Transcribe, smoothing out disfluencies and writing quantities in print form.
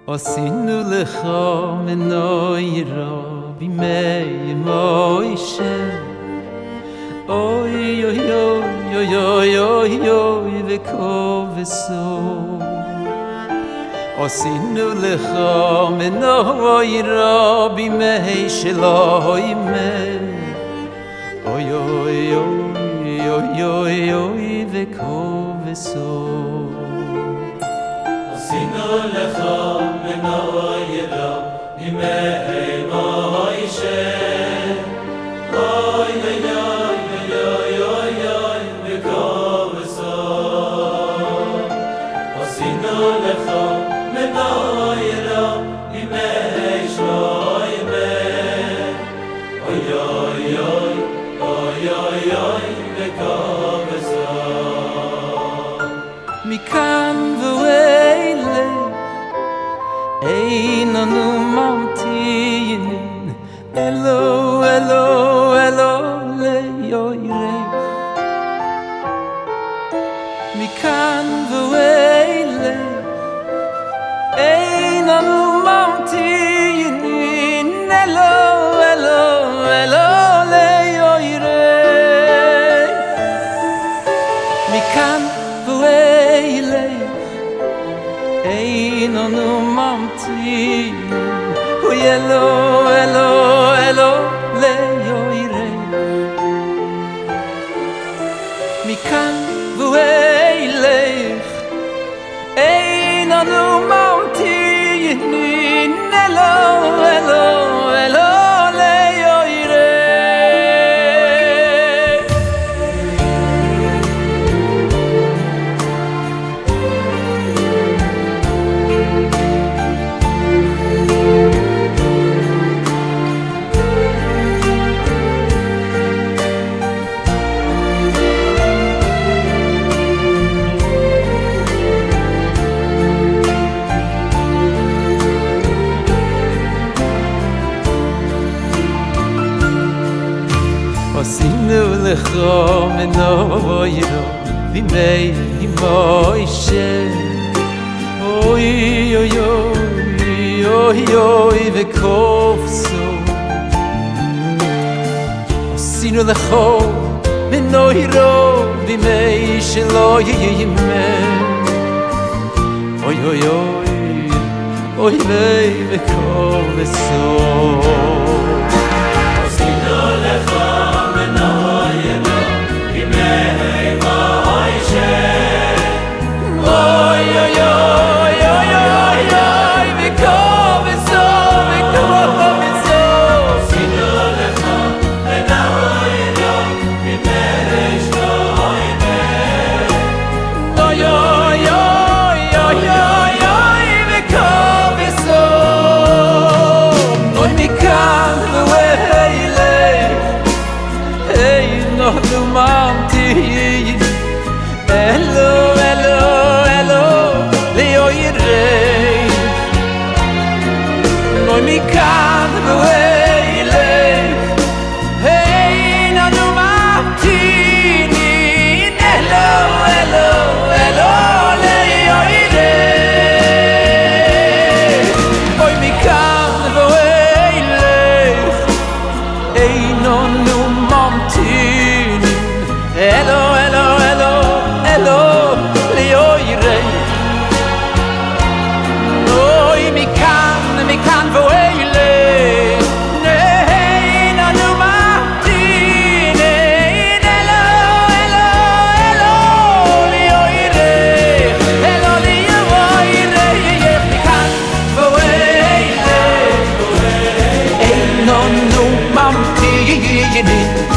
עשינו לך מנוירה בימי מוישה אוי אוי אוי אוי אוי אוי וכובסו עשינו לך מנוירה בימי שלא ימי אוי אוי אוי אוי אוי אוי וכובסו עשינו לך מנוירה בימי מוישה אוי אוי אוי אוי אוי אוי וכובסו עשינו לך מנוירה בימי שלא ימי אוי אוי אוי אוי אוי אוי וכובסו מכאן ואילך אין אנו ממתינים אלו אלו אלו ליורך מכאן ואילך אין אנו ממתינים אלו אלו אלו ליורך מכאן ואילך אין אנו ממתינים אוי אלו אלו אלו ליורך מכאן ואילך אין אנו ממתינים אלו אלו אלו עשינו לך מנוירה בימי מוישה אוי אוי אוי אוי אוי וכובסו עשינו לך מנוירה בימי שלא ימי אוי אוי אוי אוי אוי וכובסו אנחנו ממתינים אלו אלו אלו ליורך נוי מכאן ואילך אין אנו ממתינים אלו אלו אלו ליורך אוי מכאן ואילך אין אנו ממתינים אלו אלו אלו אלו ליורך אוי מכאן מכאן ואילך אין אנו ממתינים אלו אלו אלו ליורך אלו ליורך מכאן ואילך אין אנו ממתינים